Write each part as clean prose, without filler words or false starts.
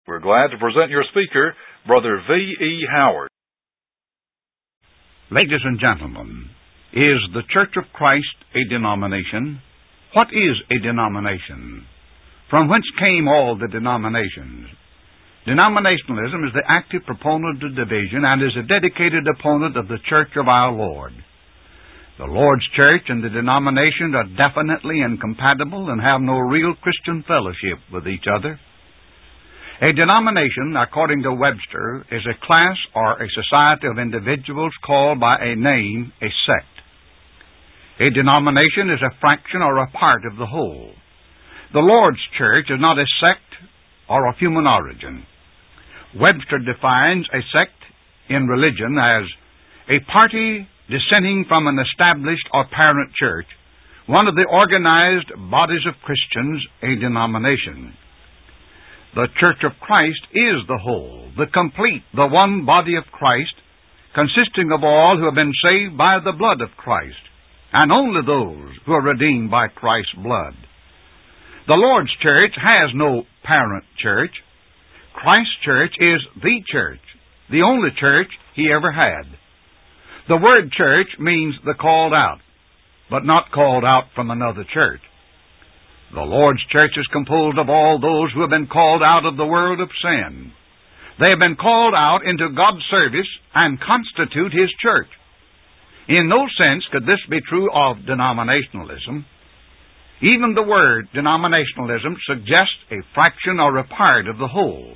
We're glad to present your speaker, Brother V.E. Howard. Ladies and gentlemen, is the Church of Christ a denomination? What is a denomination? From whence came all the denominations? Denominationalism is the active proponent of division and is a dedicated opponent of the Church of our Lord. The Lord's Church and the denomination are definitely incompatible and have no real Christian fellowship with each other. A denomination, according to Webster, is a class or a society of individuals called by a name, a sect. A denomination is a fraction or a part of the whole. The Lord's Church is not a sect or of human origin. Webster defines a sect in religion as a party dissenting from an established or parent church, one of the organized bodies of Christians, a denomination. The Church of Christ is the whole, the complete, the one body of Christ, consisting of all who have been saved by the blood of Christ, and only those who are redeemed by Christ's blood. The Lord's Church has no parent church. Christ's church is the church, the only church he ever had. The word church means the called out, but not called out from another church. The Lord's church is composed of all those who have been called out of the world of sin. They have been called out into God's service and constitute His church. In no sense could this be true of denominationalism. Even the word denominationalism suggests a fraction or a part of the whole.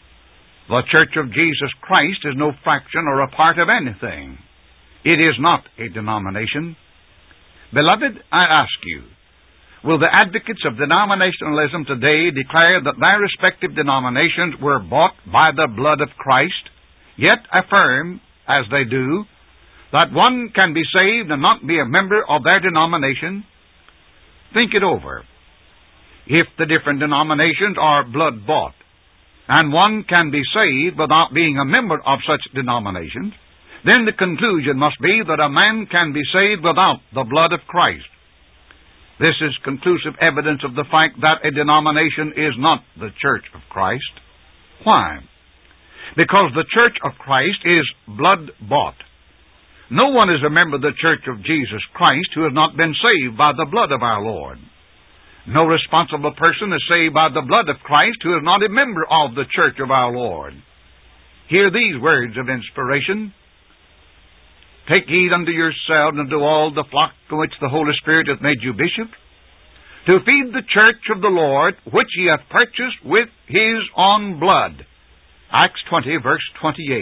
The Church of Jesus Christ is no fraction or a part of anything. It is not a denomination. Beloved, I ask you, will the advocates of denominationalism today declare that their respective denominations were bought by the blood of Christ, yet affirm, as they do, that one can be saved and not be a member of their denomination? Think it over. If the different denominations are blood-bought, and one can be saved without being a member of such denominations, then the conclusion must be that a man can be saved without the blood of Christ. This is conclusive evidence of the fact that a denomination is not the Church of Christ. Why? Because the Church of Christ is blood-bought. No one is a member of the Church of Jesus Christ who has not been saved by the blood of our Lord. No responsible person is saved by the blood of Christ who is not a member of the Church of our Lord. Hear these words of inspiration. Take heed unto yourselves and to all the flock to which the Holy Spirit hath made you bishop, to feed the church of the Lord, which ye have purchased with His own blood. Acts 20, verse 28.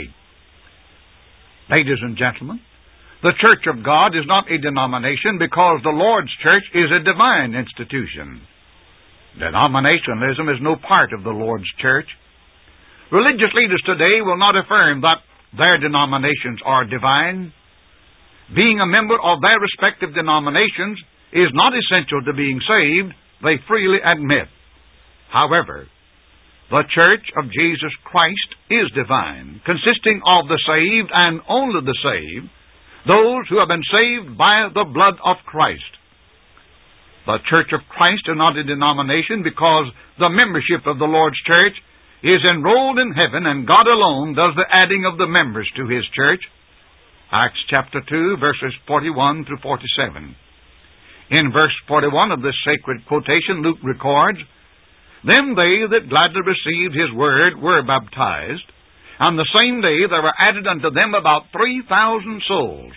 Ladies and gentlemen, the Church of God is not a denomination because the Lord's Church is a divine institution. Denominationalism is no part of the Lord's Church. Religious leaders today will not affirm that their denominations are divine. Being a member of their respective denominations is not essential to being saved, they freely admit. However, the Church of Jesus Christ is divine, consisting of the saved and only the saved, those who have been saved by the blood of Christ. The Church of Christ is not a denomination because the membership of the Lord's Church is enrolled in heaven and God alone does the adding of the members to His church. Acts chapter 2, verses 41 through 47. In verse 41 of this sacred quotation, Luke records, Then they that gladly received His word were baptized, and the same day there were added unto them about 3,000 souls.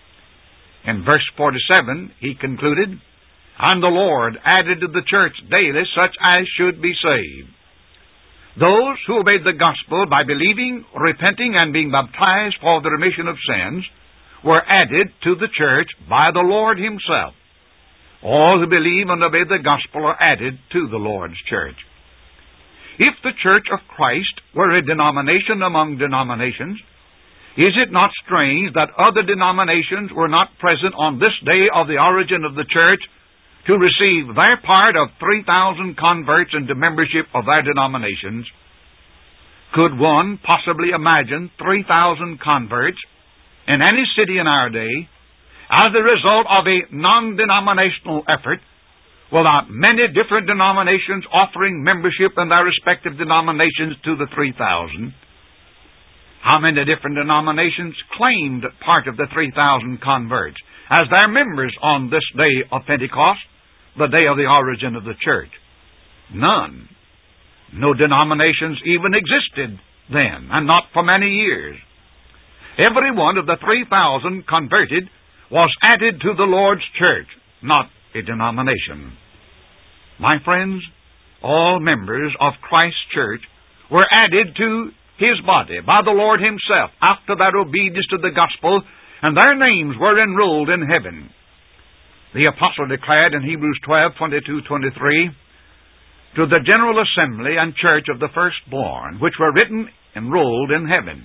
In verse 47, he concluded, And the Lord added to the church daily such as should be saved. Those who obeyed the gospel by believing, repenting, and being baptized for the remission of sins were added to the church by the Lord Himself. All who believe and obey the gospel are added to the Lord's church. If the Church of Christ were a denomination among denominations, is it not strange that other denominations were not present on this day of the origin of the church to receive their part of 3,000 converts into membership of their denominations? Could one possibly imagine 3,000 converts in any city in our day as a result of a non-denominational effort without many different denominations offering membership in their respective denominations to the 3,000. How many different denominations claimed part of the 3,000 converts as their members on this day of Pentecost, the day of the origin of the church? None. No denominations even existed then, and not for many years. Every one of the 3,000 converted was added to the Lord's church, not a denomination. My friends, all members of Christ's church were added to His body by the Lord Himself after their obedience to the gospel, and their names were enrolled in heaven. The apostle declared in Hebrews 12:22-23, "To the general assembly and church of the firstborn, which were written, enrolled in heaven."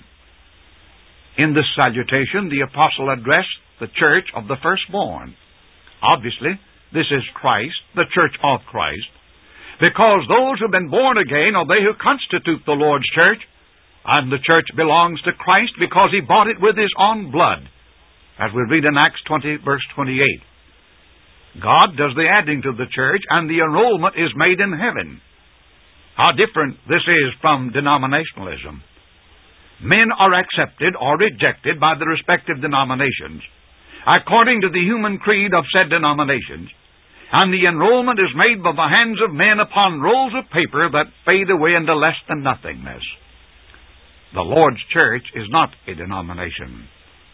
In this salutation, the apostle addressed the church of the firstborn. Obviously, this is Christ, the church of Christ, because those who have been born again are they who constitute the Lord's church, and the church belongs to Christ because He bought it with His own blood, as we read in Acts 20, verse 28. God does the adding to the church, and the enrollment is made in heaven. How different this is from denominationalism. Men are accepted or rejected by the respective denominations according to the human creed of said denominations, and the enrollment is made by the hands of men upon rolls of paper that fade away into less than nothingness. The Lord's church is not a denomination.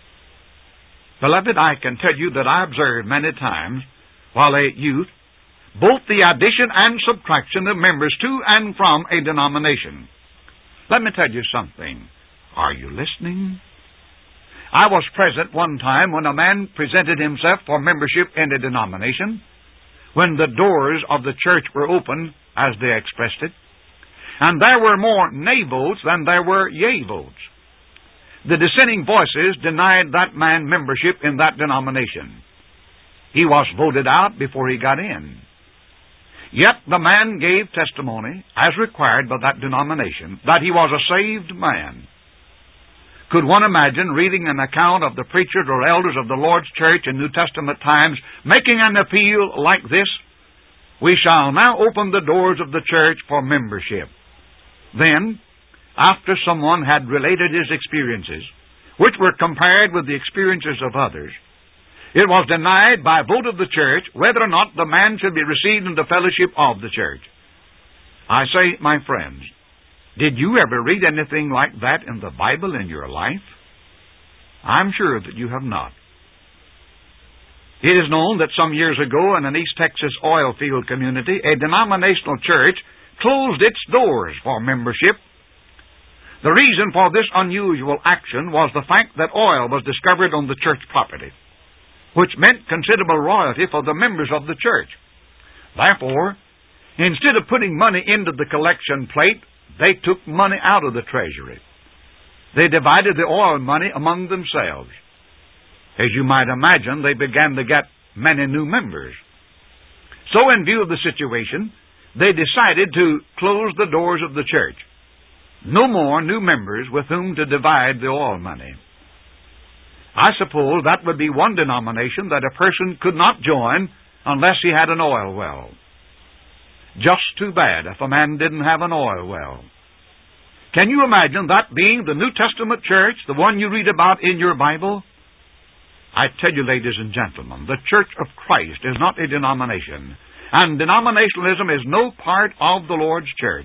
Beloved, I can tell you that I observed many times, while a youth, both the addition and subtraction of members to and from a denomination. Let me tell you something. Are you listening? I was present one time when a man presented himself for membership in a denomination, when the doors of the church were open, as they expressed it, and there were more nay votes than there were yea votes. The dissenting voices denied that man membership in that denomination. He was voted out before he got in. Yet the man gave testimony, as required by that denomination, that he was a saved man. Could one imagine reading an account of the preachers or elders of the Lord's church in New Testament times making an appeal like this? "We shall now open the doors of the church for membership." Then, after someone had related his experiences, which were compared with the experiences of others, it was denied by vote of the church whether or not the man should be received in the fellowship of the church. I say, my friends, did you ever read anything like that in the Bible in your life? I'm sure that you have not. It is known that some years ago in an East Texas oil field community, a denominational church closed its doors for membership. The reason for this unusual action was the fact that oil was discovered on the church property, which meant considerable royalty for the members of the church. Therefore, instead of putting money into the collection plate, they took money out of the treasury. They divided the oil money among themselves. As you might imagine, they began to get many new members. So in view of the situation, they decided to close the doors of the church. No more new members with whom to divide the oil money. I suppose that would be one denomination that a person could not join unless he had an oil well. Just too bad if a man didn't have an oil well. Can you imagine that being the New Testament church, the one you read about in your Bible? I tell you, ladies and gentlemen, the Church of Christ is not a denomination, and denominationalism is no part of the Lord's church.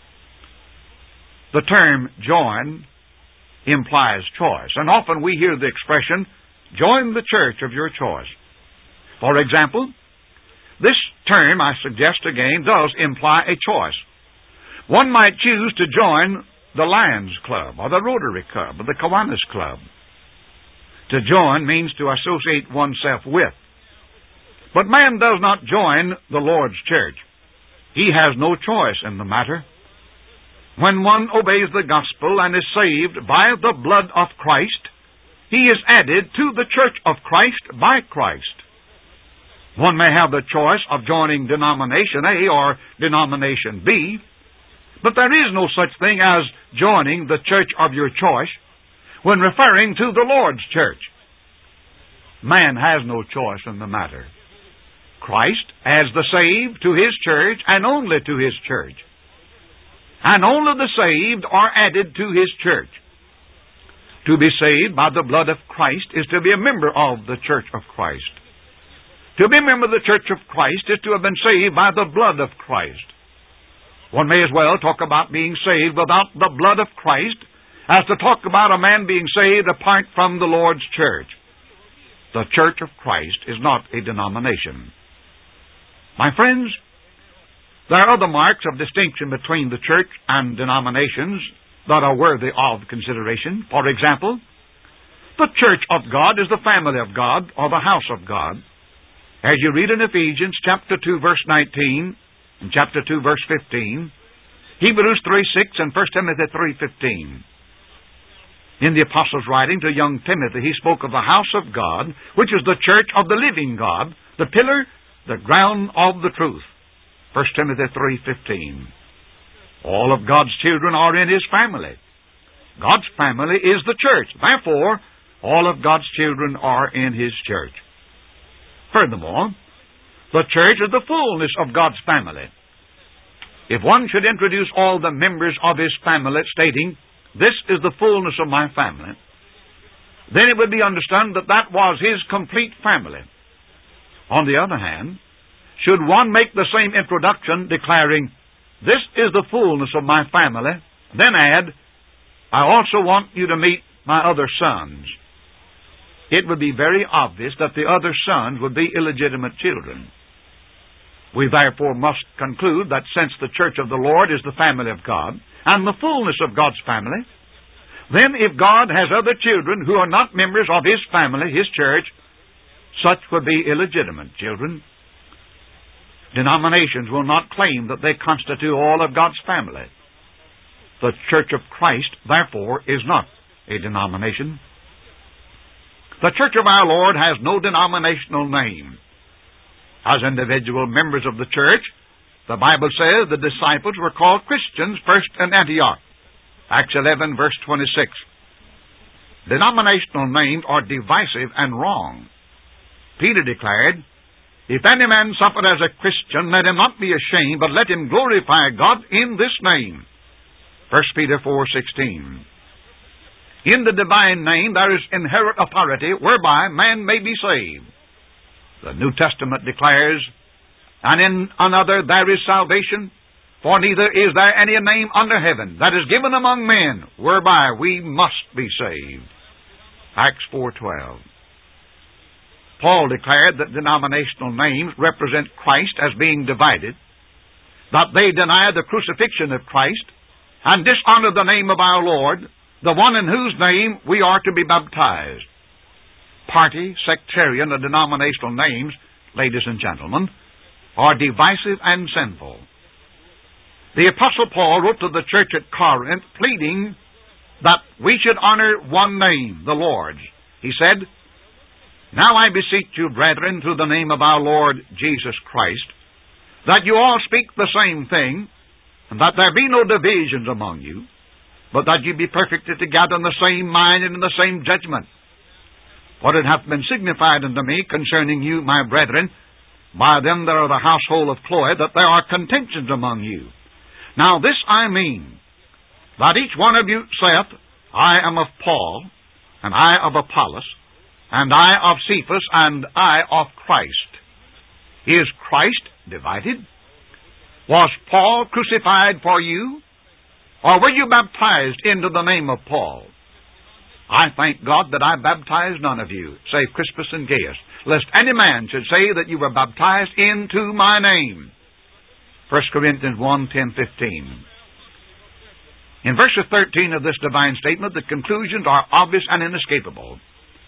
The term join implies choice, and often we hear the expression, join the church of your choice. For example, this term, I suggest again, does imply a choice. One might choose to join the Lions Club, or the Rotary Club, or the Kiwanis Club. To join means to associate oneself with. But man does not join the Lord's church. He has no choice in the matter. When one obeys the gospel and is saved by the blood of Christ, he is added to the church of Christ by Christ. One may have the choice of joining denomination A or denomination B, but there is no such thing as joining the church of your choice when referring to the Lord's church. Man has no choice in the matter. Christ as the saved to His church and only to His church. And only the saved are added to His church. To be saved by the blood of Christ is to be a member of the church of Christ. To be a member of the church of Christ is to have been saved by the blood of Christ. One may as well talk about being saved without the blood of Christ as to talk about a man being saved apart from the Lord's church. The church of Christ is not a denomination. My friends, there are other marks of distinction between the church and denominations that are worthy of consideration. For example, the church of God is the family of God, or the house of God. As you read in Ephesians chapter 2, verse 19, and chapter 2, verse 15, Hebrews 3:6, and 1 Timothy 3:15. In the Apostle's writing to young Timothy, he spoke of the house of God, which is the church of the living God, the pillar, the ground of the truth. 1 Timothy 3:15. All of God's children are in His family. God's family is the church. Therefore, all of God's children are in His church. Furthermore, the church is the fullness of God's family. If one should introduce all the members of his family, stating, "This is the fullness of my family," then it would be understood that that was his complete family. On the other hand, should one make the same introduction declaring, "This is the fullness of my family," then add, "I also want you to meet my other sons," it would be very obvious that the other sons would be illegitimate children. We therefore must conclude that since the church of the Lord is the family of God, and the fullness of God's family, then if God has other children who are not members of His family, His church, such would be illegitimate children. Denominations will not claim that they constitute all of God's family. The church of Christ, therefore, is not a denomination. The church of our Lord has no denominational name. As individual members of the church, the Bible says the disciples were called Christians first in Antioch. Acts 11, verse 26. Denominational names are divisive and wrong. Peter declared, "If any man suffer as a Christian, let him not be ashamed, but let him glorify God in this name." 1 Peter 4:16. In the divine name there is inherent authority whereby man may be saved. The New Testament declares, "And in another there is salvation, for neither is there any name under heaven that is given among men whereby we must be saved." Acts 4:12. Paul declared that denominational names represent Christ as being divided, that they deny the crucifixion of Christ, and dishonor the name of our Lord, the one in whose name we are to be baptized. Party, sectarian, and denominational names, ladies and gentlemen, are divisive and sinful. The Apostle Paul wrote to the church at Corinth, pleading that we should honor one name, the Lord's. He said, "Now I beseech you, brethren, through the name of our Lord Jesus Christ, that you all speak the same thing, and that there be no divisions among you, but that you be perfected together in the same mind and in the same judgment. For it hath been signified unto me concerning you, my brethren, by them that are the household of Chloe, that there are contentions among you. Now this I mean, that each one of you saith, I am of Paul, and I of Apollos, and I of Cephas, and I of Christ." Is Christ divided? Was Paul crucified for you? Or were you baptized into the name of Paul? I thank God that I baptized none of you, save Crispus and Gaius, lest any man should say that you were baptized into my name. 1 Corinthians 1, 10, 15. In verse 13 of this divine statement, the conclusions are obvious and inescapable.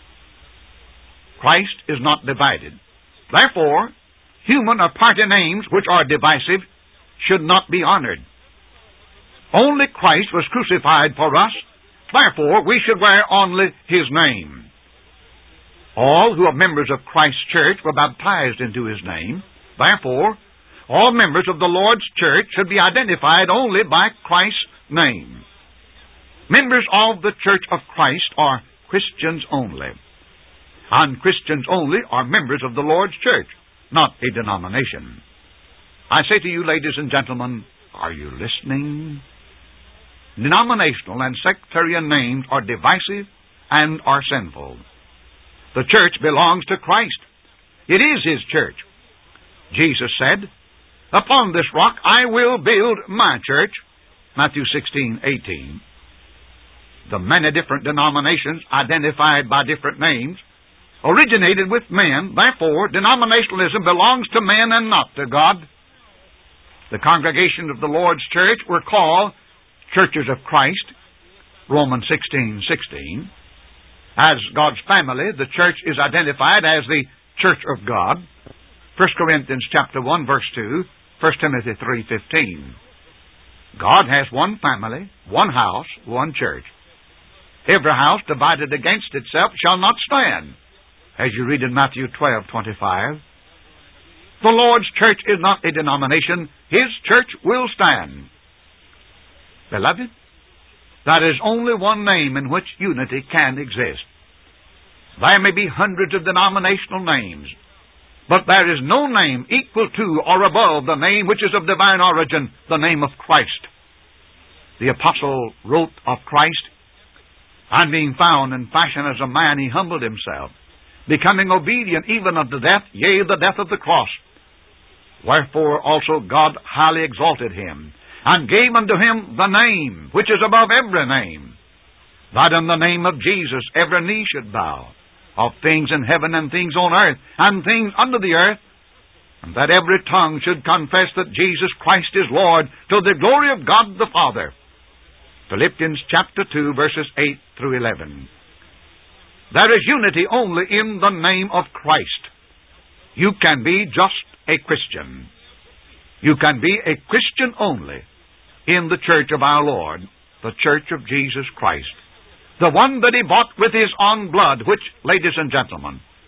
Christ is not divided. Therefore, human or party names which are divisive should not be honored. Only Christ was crucified for us. Therefore, we should wear only His name. All who are members of Christ's church were baptized into His name. Therefore, all members of the Lord's church should be identified only by Christ's name. Members of the church of Christ are Christians only. And Christians only are members of the Lord's church. not a denomination. I say to you, ladies and gentlemen, are you listening? Denominational and sectarian names are divisive and are sinful. The church belongs to Christ. It is His church. Jesus said, "Upon this rock I will build my church," Matthew 16:18. The many different denominations identified by different names originated with men. Therefore, denominationalism belongs to men and not to God. The congregation of the Lord's church were called churches of Christ, Romans 16:16. As God's family, the church is identified as the church of God, 1 Corinthians chapter 1, verse 2, 1 Timothy 3:15. God has one family, one house, one church. Every house divided against itself shall not stand, as you read in Matthew 12:25. The Lord's church is not a denomination. His church will stand. Beloved, there is only one name in which unity can exist. There may be hundreds of denominational names, but there is no name equal to or above the name which is of divine origin, the name of Christ. The apostle wrote of Christ, "And being found in fashion as a man, He humbled Himself, becoming obedient even unto death, yea, the death of the cross. Wherefore also God highly exalted Him, and gave unto Him the name which is above every name, that in the name of Jesus every knee should bow, of things in heaven and things on earth and things under the earth, and that every tongue should confess that Jesus Christ is Lord, to the glory of God the Father." Philippians chapter 2, verses 8 through 11. There is unity only in the name of Christ. You can be just a Christian. You can be a Christian only in the church of our Lord, the church of Jesus Christ, the one that He bought with His own blood, which, ladies and gentlemen,